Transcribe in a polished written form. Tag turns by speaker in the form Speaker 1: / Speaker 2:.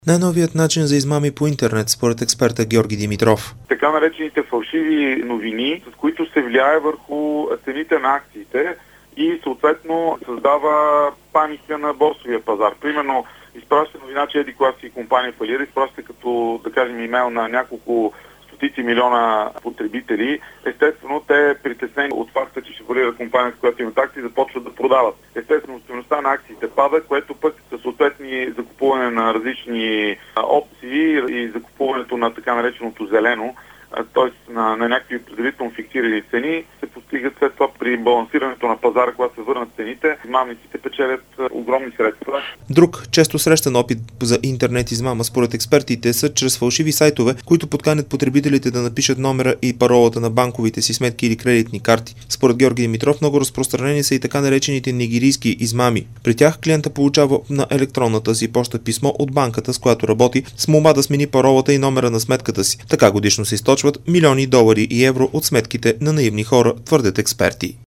Speaker 1: Най-новият начин за измами по интернет, според експерта Георги Димитров.
Speaker 2: Така наречените фалшиви новини, с които се влияе върху цените на акциите и съответно създава паника на борсовия пазар. Примерно, изпраща новина, че еди коя си компания фалира, изпраща като, да кажем, имейл на няколко стотици милиона потребители. Естествено, те притеснени от факта, че ще фалира компания, с която имат акции, започват да продават. Естествено, стойността на акциите пада, което пък със съответни закупуване на различни опции и закупуването на така нареченото зелено, т.е. на някакви предварително фиксирани цени, се постигат след това при балансирането на пазара, когато се върнат цените, измамниците печелят огромни средства.
Speaker 1: Друг често срещан опит за интернет измама според експертите са чрез фалшиви сайтове, които подканят потребителите да напишат номера и паролата на банковите си сметки или кредитни карти. Според Георги Димитров много разпространени са и така наречените нигерийски измами. При тях клиента получава на електронната си поща писмо от банката, с която работи, с молба да смени паролата и номера на сметката си. Така годишно се източват милиони долари и евро от сметките на наивни хора, твърдят експерти.